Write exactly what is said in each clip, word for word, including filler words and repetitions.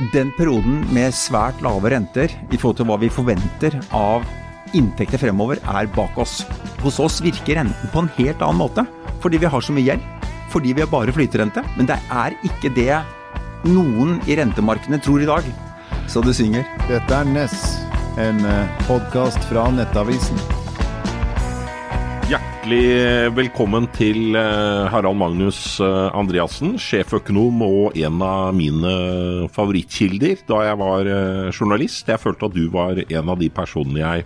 Den perioden med svært lave renter i forhold til hva vi forventer av inntekter fremover er bak oss. Hos oss virker renten på en helt annen måte, fordi vi har så mye gjeld, fordi vi har bare flyterente, men det er ikke det noen i rentemarkedene tror i dag. Så det synger. Dette er Ness, en podcast fra Nettavisen. Hjertelig velkommen til Harald Magnus Andreassen, sjeføkonom og en av mine favorittkilder da jeg var journalist. Jeg følte at du var en av de personene jeg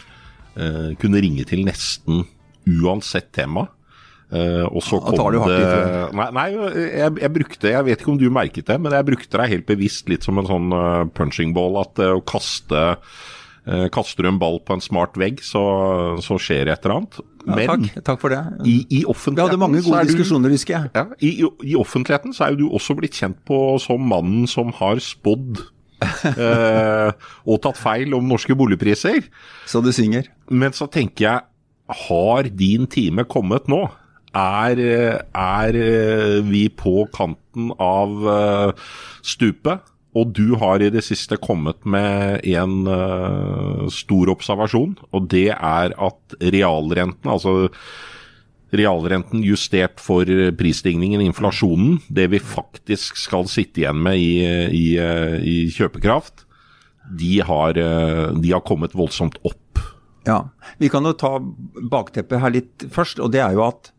eh, kunne ringe til nesten uansett tema. Eh, og så kom tar du hardt det... Nei, nei jeg, jeg brukte, jeg vet ikke om du merket det, men jeg brukte deg helt bevisst litt som en sånn uh, punching ball, at uh, å kaste... Uh, kaster du en ball på en smart vegg, så, så skjer det et eller annet. Ja, Men takk, takk for det. I, i offentligheten... Vi hadde mange gode diskusjoner, husker jeg. Ja, i, I offentligheten så er jo du også blitt kjent på som mannen som har spådd uh, og tatt feil om norske boligpriser. Så det synger. Men så tenker jeg, har din time kommet nå? Er, er vi på kanten av uh, stupet? Og du har i det siste kommet med en uh, stor observasjon, og det er at realrenten, altså realrenten justert for prisstigningen, inflasjonen, det vi faktisk skal sitte igjen med i, i, i kjøpekraft, de har, de har kommet voldsomt opp. Ja, vi kan jo ta bakteppet her litt først, og det er jo at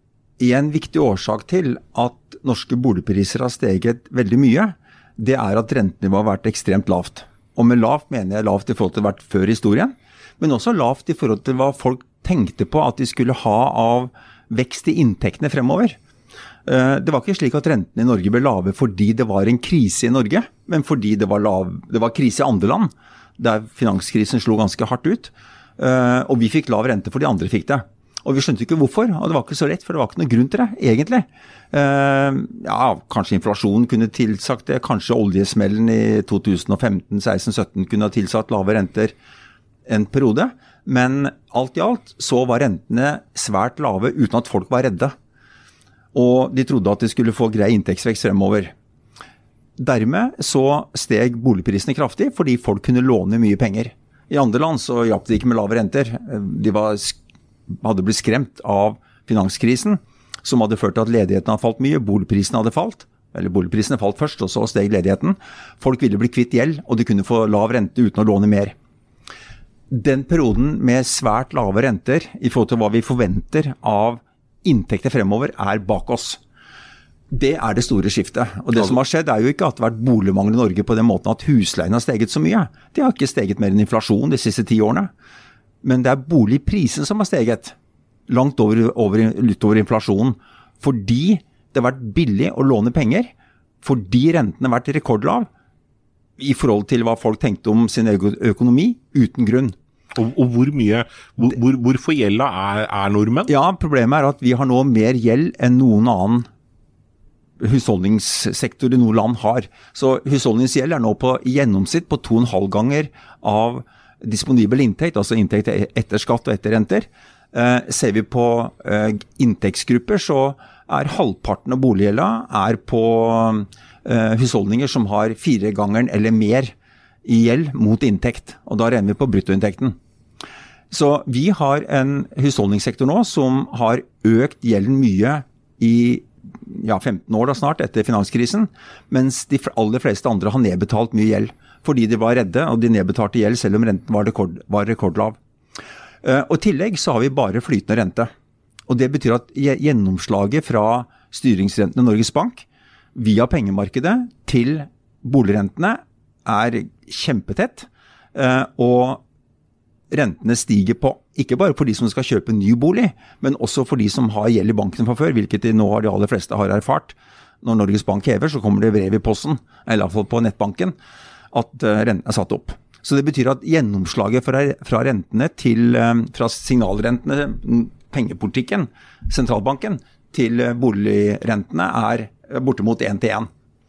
en viktig årsak til at norske boligpriser har steget veldig mye, det er at rentenivået har vært ekstremt lavt. Og med lavt mener jeg lavt i forhold til det har vært før historien, men også lavt i forhold til hva folk tenkte på at de skulle ha av vekst i inntektene fremover. Det var ikke slik at rentene i Norge ble lave fordi det var en krise i Norge, men fordi det var, lav, det var krise i andre land, der finanskrisen slo ganske hardt ut, og vi fikk lav rente for de andre fikk det. Og vi skjønte ikke hvorfor, og det var ikke så rett, for det var ikke noe grunn til det, egentlig. Uh, ja, kanskje inflasjonen kunne tilsagt det, kanskje oljesmellen i to tusen og femten, seksten, sytten kunne ha tilsatt lave renter en periode, men alt i alt så var rentene svært lave uten at folk var redde. Og de trodde at de skulle få grei inntektsvekst fremover. Dermed så steg boligprisene kraftig, fordi folk kunne låne mye penger. I andre land så hjalp det ikke med lave renter. De var hadde blitt skremt av finanskrisen, som hadde ført til at ledigheten hadde falt mye, boligprisene hadde falt, eller boligprisene falt først, og så steg ledigheten. Folk ville bli kvitt gjeld, og de kunne få lav rente uten å låne mer. Den perioden med svært lave renter, i forhold til hva vi forventer av inntekter fremover, er bak oss. Det er det store skiftet. Og det som har skjedd er jo ikke at det har vært boligmangel i Norge på den måten at husleien har steget så mye. Det har ikke steget mer enn inflasjon de siste ti årene. Men det er boligprisen som har steget langt over, over, utover inflasjonen, fordi det har vært billig å låne penger, fordi rentene har vært rekordlav i forhold til hva folk tenkte om sin økonomi, uten grunn. Og, og hvor mye, hvor, hvor, hvorfor gjelda er, er nordmenn? Ja, problemet er at vi har nå mer gjeld enn noen annen husholdningssektor i noen land har. Så husholdningsgjeld er nå på gjennomsnitt på to og en halv ganger av disponibel inntekt, altså inntekt etter skatt og etter renter. Eh, ser vi på eh, inntektsgrupper, så er halvparten av boliggjelda er på eh, husholdninger som har fire ganger eller mer i gjeld mot inntekt, og da regner vi på bruttoinntekten. Så vi har en husholdningssektor nå som har økt gjelden mye i ja, femten år da snart etter finanskrisen, mens de aller fleste andre har nedbetalt mye gjeld, fordi de var redde, og de nedbetalte gjeld selv om renten var, rekord, var rekordlav. Uh, og i tillegg så har vi bare flytende rente. Og det betyr at gjennomslaget fra styringsrentene Norges Bank via pengemarkedet til boligrentene er kjempetett, uh, og rentene stiger på, ikke bare for de som skal kjøpe en ny bolig, men også for de som har gjeld i banken fra før, hvilket de nå har de aller fleste har erfart. Når Norges Bank hever, så kommer det brev i posten, eller i hvert fall på nettbanken, at renten er satt opp. Så det betyr at gjennomslaget fra, fra rentene til, fra signalrentene, pengepolitikken, sentralbanken, til boligrentene er bortimot én til én.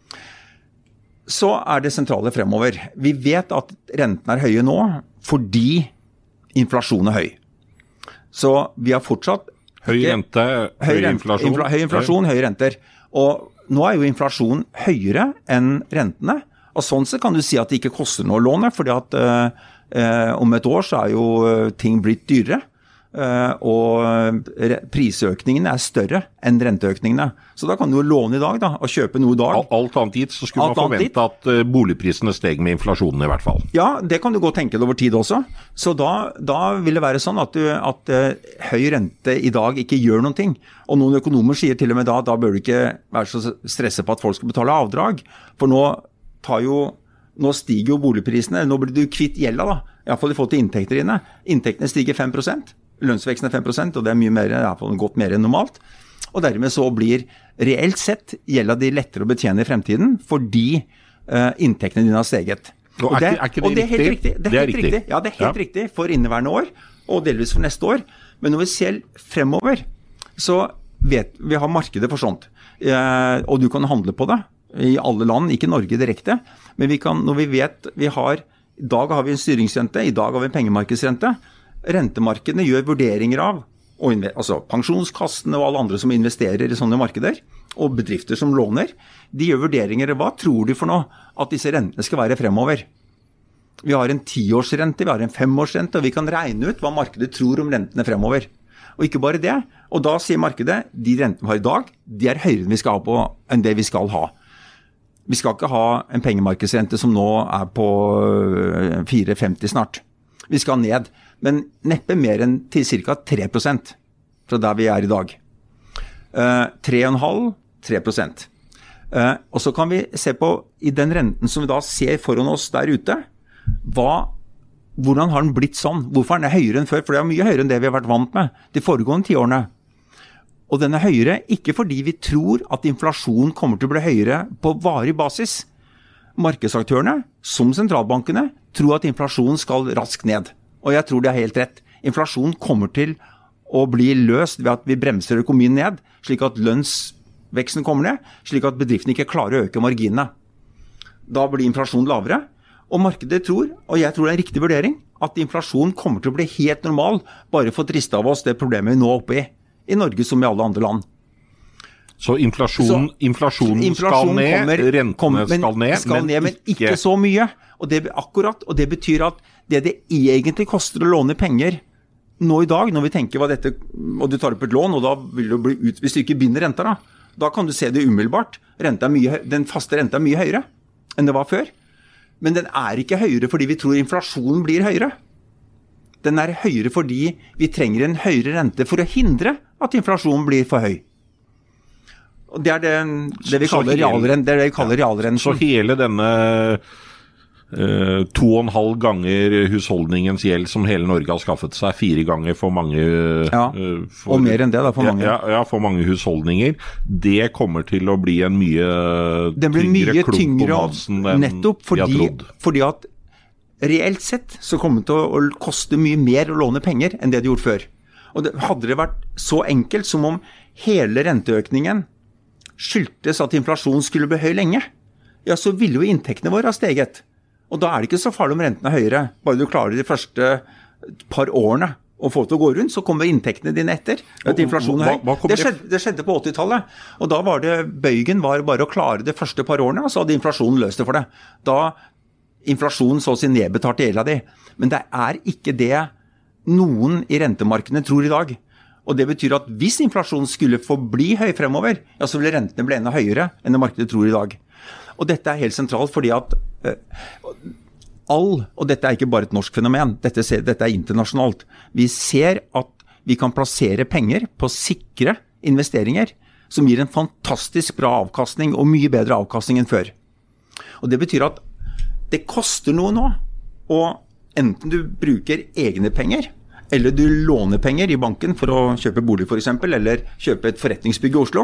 Så er det sentrale fremover. Vi vet at rentene er høye nå, fordi inflasjonen er høy. Så vi har fortsatt... Høy rente, høy, høy inflasjon. Infla, høy inflasjon, høye renter. Og nå er jo inflasjonen høyere enn rentene, Og sånn så kan du si at det ikke koster noe å låne, fordi at eh, om et år så er jo ting blitt dyrere. Uh, og prisøkningene er større enn renteøkningene. Så da kan du jo låne i dag da, og kjøpe noe i dag. Alt annet gitt, så skulle Alt man forvente at uh, boligprisene steg med inflasjonen i hvert fall. Ja, det kan du godt tenke det over tid også. Så da, da vil det være sånn at, du, at uh, høy rente i dag ikke gjør noen ting. Og noen økonomer sier til og med da, da bør du ikke være så stresset på at folk skal betale avdrag. For nå, tar jo, nå stiger jo boligprisene, nå blir du kvitt gjelda da. I hvert fall i forhold til inntekter dine. Inntektene stiger fem prosent. Lønnsveksten er fem prosent, og det er mye mer, i hvert fall godt mer enn normalt. Og dermed så blir reelt sett gjelda de lettere å betjene i fremtiden, fordi uh, inntektene dine har steget. Og, og, det, er, er ikke det, og det er helt riktig? riktig? Det er, det er helt riktig. riktig. Ja, det er helt ja. riktig for inneværende år, og delvis for neste år. Men når vi ser fremover, så vet vi har markedet for sånt. Uh, og du kan handle på det i alle land, ikke Norge direkte. Men vi kan, når vi vet vi har, i dag har vi en styringsrente, i dag har vi en pengemarkedsrente. Rentemarkedene gjør vurderinger av, og, altså pensjonskassene og alle andre som investerer i sånne markeder, og bedrifter som låner, de gjør vurderinger. Hva tror de for noe at disse rentene skal være fremover? Vi har en tiårsrente, vi har en femårsrente, og vi kan regne ut hva markedet tror om rentene fremover. Og ikke bare det, og da sier markedet, de rentene vi har i dag, de er høyere enn, vi skal ha på, enn det vi skal ha. Vi skal ikke ha en pengemarkedsrente som nå er på fire komma femti snart. Vi skal ned, men neppe mer enn til ca. tre prosent fra der vi er i dag. Uh, tre komma fem, tre prosent. Uh, og så kan vi se på, i den renten som vi da ser foran oss der ute, hva, hvordan har den blitt sånn? Hvorfor er den høyere enn før? For det er mye høyere enn det vi har vært vant med de foregående tiårene. Og den er høyere ikke fordi vi tror at inflasjonen kommer til å bli høyere på varig basis. Markedsaktørene, som sentralbankene, tror at inflasjonen skal raskt ned. Og jeg tror det er helt rett. Inflasjonen kommer til å bli løst ved at vi bremser økonomien ned, slik at lønnsveksten kommer ned, slik at bedriftene ikke klarer å øke marginene. Da blir inflasjonen lavere, og markedet tror, og jeg tror det er en riktig vurdering, at inflasjonen kommer til å bli helt normal, bare for å driste av oss det problemet vi nå er oppe i, i Norge som i alle andre land. Så inflasjon, så, inflasjonen inflasjon skal ned, kommer, rentene kommer, men, skal ned, skal men, ned, men ikke, ikke så mye. Og det, akkurat, og det betyr at det det egentlig koster å låne penger nå i dag, når vi tenker hva dette, og du tar opp et lån, og da vil det bli ut, hvis du ikke binder renta da, da kan du se det umiddelbart. Renta er mye, den faste renta er mye høyere enn det var før. Men den er ikke høyere fordi vi tror inflasjonen blir høyere. Den er høyere fordi vi trenger en høyere rente for å hindre at inflasjonen blir for høy. Og det er det, det vi kaller realrenten. Det er det vi kaller realrenten. Så hele denne uh, to og en halv ganger husholdningens gjeld som hele Norge har skaffet seg, fire ganger for mange ja, uh, for, og mer enn det da, for mange. Ja, ja, for mange husholdninger. Det kommer til å bli en mye Den blir tyngre mye klump tyngre på halsen enn nettopp fordi, jeg trodde. Fordi at reelt sett så kommer det til å, å koste mye mer å låne penger enn det det gjorde før. Og det, hadde det vært så enkelt som om hele renteøkningen skyldtes at inflasjonen skulle bli høy lenge, ja, så ville jo inntektene våre ha steget. Og da er det ikke så farlig om renten er høyere. Bare du klarer de første par årene å få til å gå rundt, så kommer inntektene dine etter. At inflasjonen er høy. Hva, hva det, skjedde, det skjedde på åttitallet, og da var det, bøygen var bare å klare de første par årene, og så hadde inflasjonen løst det for det. Da inflasjonen så sin nedbetalte gjelda di. Men det er ikke det noen i rentemarkedene tror i dag. Og det betyr at hvis inflasjonen skulle forbli høy fremover, ja, så vil rentene bli enda høyere enn det markedet tror i dag. Og dette er helt sentralt fordi at uh, all, og dette er ikke bare et norsk fenomen, dette, ser, dette er internasjonalt. Vi ser at vi kan plassere penger på sikre investeringer som gir en fantastisk bra avkastning og mye bedre avkastning enn før. Og det betyr at det koster noe nå, og enten du bruker egne penger, eller du låner penger i banken for å kjøpe bolig for eksempel, eller kjøpe et forretningsbygg i Oslo,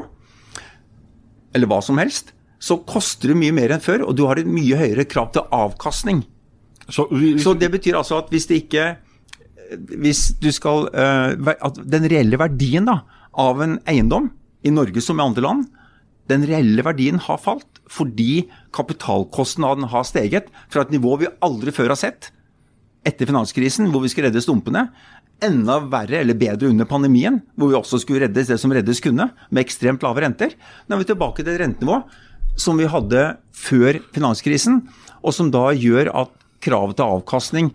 eller hva som helst, så koster det mye mer enn før, og du har et mye høyere krav til avkastning. Så, vi, vi, så det betyr altså at hvis det ikke, hvis du skal, uh, at den reelle verdien da, av en eiendom i Norge som i andre land, den reelle verdien har falt fordi kapitalkostnaden har steget fra et nivå vi aldri før har sett, etter finanskrisen, hvor vi skulle redde stumpene, enda verre eller bedre under pandemien, hvor vi også skulle reddes det som reddes kunne, med ekstremt lave renter. Nå er vi tilbake til rentenivå. som vi hadde før finanskrisen, og som da gjør at kravet til avkastning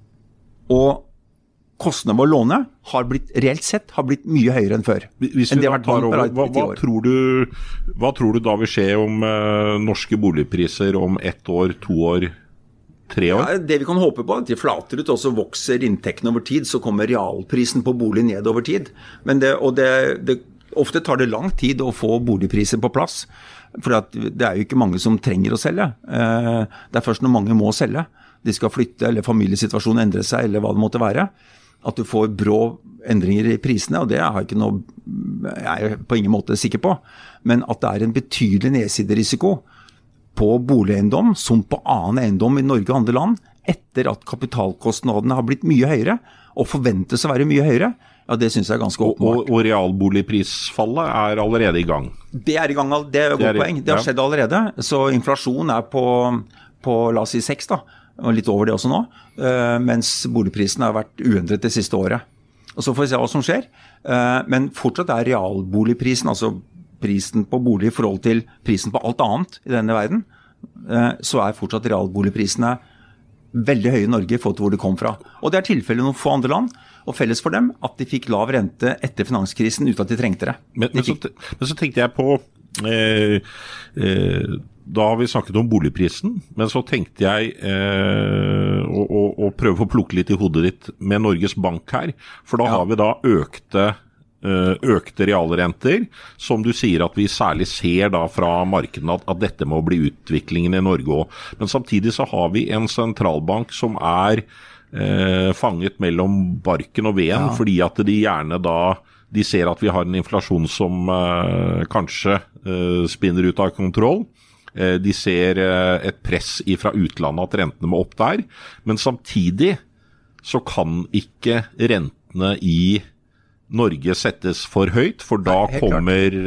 og kostnadene ved å låne har blitt, reelt sett, har blitt mye høyere enn før. Hvis vi da tar over, hva, hva, tror du, hva tror du da vil skje om uh, norske boligpriser om ett år, to år, tre år? Ja, det vi kan håpe på er at de flater ut, og så vokser inntektene over tid, så kommer realprisen på bolig ned over tid. Men det, og det, det, ofte tar det lang tid å få boligpriser på plass, for det er jo ikke mange som trenger å selge. Uh, det er først når mange må selge. De skal flytte, eller familiesituasjonen endrer seg, eller hva det måtte være. At du får brå endringer i prisene, og det har jeg ikke noe, jeg er på ingen måte sikker på. Men at det er en betydelig nedsiderisiko på boligeiendom, som på annen eiendom i Norge og andre land, etter at kapitalkostnadene har blitt mye høyere, og forventes å være mye høyere, ja, det synes jeg er ganske åpenbart. Og, og realboligprisfallet er allerede i gang? Det er i gang, det er et godt poeng. Det har skjedd allerede, så inflasjon er på, på la oss si seks da, og litt over det også nå, mens boligprisen har vært uendret det siste året. Og så får vi se hva som skjer, men fortsatt er realboligprisen, altså prisen på bolig i forhold til prisen på alt annet i denne verden, så er fortsatt realboligprisene veldig høye i Norge i forhold til hvor de kom fra. Og det er tilfellet noen få andre land, og felles for dem at de fikk lav rente etter finanskrisen uten at de trengte det. Men, de men, så, men så tenkte jeg på eh, eh, da har vi snakket om boligprisen, men så tenkte jeg eh, å, å, å prøve å plukke litt i hodet ditt med Norges Bank her, for da ja. har vi da økte, eh, økte realrenter, som du sier at vi særlig ser da fra markedene at, at dette må bli utviklingen i Norge også. Men samtidig så har vi en sentralbank som er eh, fanget mellom barken og veden, ja. fordi at de gjerne da de ser at vi har en inflasjon som eh, kanskje eh, spinner ut av kontroll. De ser et press fra utlandet at rentene må opp der, men samtidig så kan ikke rentene i Norge settes for høyt, for da Nei, kommer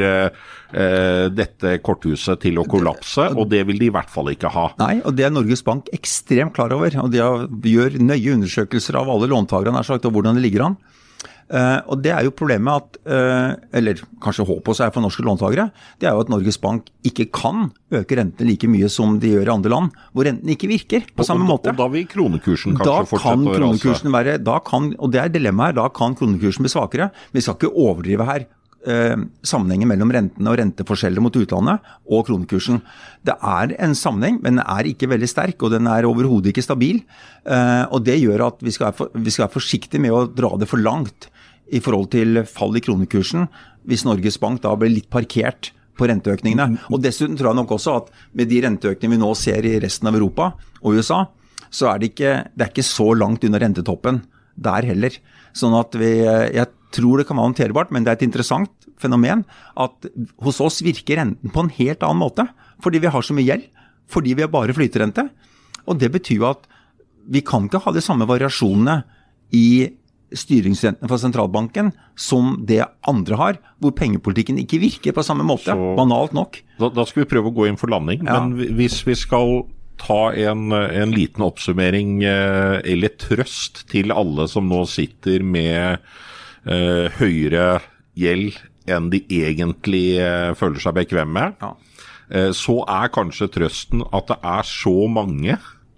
uh, dette korthuset til å kollapse, og det vil de i hvert fall ikke ha. Nei, og det er Norges Bank ekstremt klar over, og de gjør nøye undersøkelser av alle låntagerne, sagt, og hvordan det ligger an. Uh, og det er jo problemet at, uh, eller kanskje håpet også er for norske låntagere, det er jo at Norges Bank ikke kan øke rentene like mye som de gjør i andre land, hvor rentene ikke virker på samme og, måte. Og da vil kronekursen kanskje da fortsette kan å rase? Kronekursen være, da kan, og det er dilemmaet her, da kan kronekursen bli svakere. Vi skal ikke overdrive her uh, sammenhengen mellom rentene og renteforskjeller mot utlandet og kronekursen. Det er en sammenheng, men den er ikke veldig sterk, og den er overhodet ikke stabil, uh, og det gjør at vi skal, være for, vi skal være forsiktige med å dra det for langt i forhold til fall i kronekursen, hvis Norges Bank da blir litt parkert på renteøkningene. Og dessuten tror jeg nok også at med de renteøkningene vi nå ser i resten av Europa og U S A, så er det ikke, det er ikke så langt under rentetoppen der heller. Sånn at vi, jeg tror det kan være håndterbart, men det er et interessant fenomen at hos oss virker renten på en helt annen måte, fordi vi har så mye gjeld, fordi vi har bare flyterente. Og det betyr jo at vi kan ikke ha de samme variasjonene i styringsrentene fra sentralbanken som det andre har, hvor pengepolitikken ikke virker på samme måte, så, banalt nok. Da, da skal vi prøve å gå inn for landing, ja. Men hvis vi skal ta en, en liten oppsummering eh, eller trøst til alle som nå sitter med eh, høyere gjeld enn de egentlig eh, føler seg bekvemme med, ja. eh, så er kanskje trøsten at det er så mange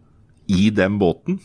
i den båten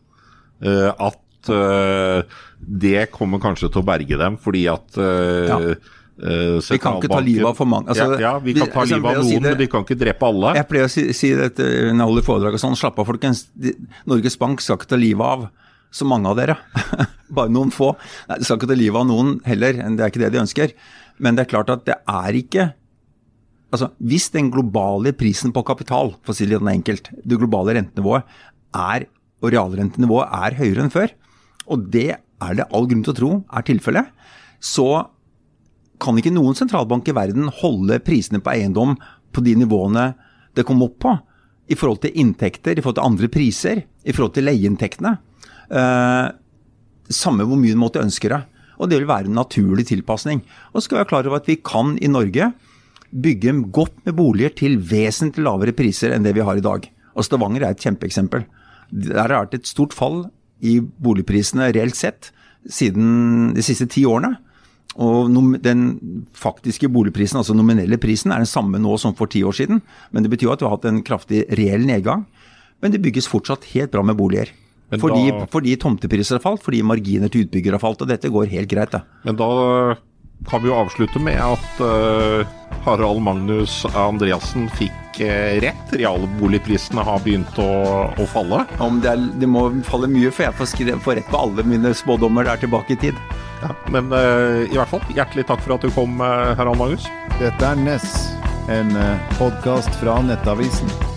eh, at Uh, det kommer kanskje til å berge dem, fordi at uh, ja. uh, vi kan ikke ta livet av for mange. Altså, ja, ja, vi kan ta livet av noen, si det, men de kan ikke drepe alle. Jeg pleier å si, si dette når jeg holder foredrag og sånn, slapp av folkens, de, Norges Bank skal ikke ta livet av så mange av dere. Bare noen få. Nei, de skal ikke ta livet av noen heller, det er ikke det de ønsker. Men det er klart at det er ikke, altså hvis den globale prisen på kapital, for å si det enkelt, det globale rentenivået er, og realrentenivået er høyere enn før, og det er det all grunn til å tro er tilfellet, så kan ikke noen sentralbank i verden holde prisene på eiendom på de nivåene det kom opp på, i forhold til inntekter, i forhold til andre priser, i forhold til leieinntektene. Eh, samme hvor mye du måtte ønske det. Og det vil være en naturlig tilpasning. Og så skal vi være klar over at vi kan i Norge bygge godt med boliger til vesentlig lavere priser enn det vi har i dag. Og Stavanger er et kjempeeksempel. Der har vært et stort fall i boligprisene reelt sett siden de siste ti årene. Og den faktiske boligprisen, altså nominelle prisen, er den samme nå som for ti år siden. Men det betyr at vi har hatt en kraftig reell nedgang. Men det bygges fortsatt helt bra med boliger. Fordi, da, fordi tomtepriser har falt, fordi marginer til utbygger har falt, og dette går helt greit. Da. Men da kan vi jo avslutte med at uh, Harald Magnus Andreassen fikk uh, rett. Realboligprisene har begynt å, å falle. Om det, er, det må falle mye, for jeg får, skre, får rett på alle mine spådommer der tilbake i tid. Ja, men uh, i hvert fall, hjertelig takk for at du kom, uh, Harald Magnus. Dette er Ness, en uh, podcast fra Nettavisen.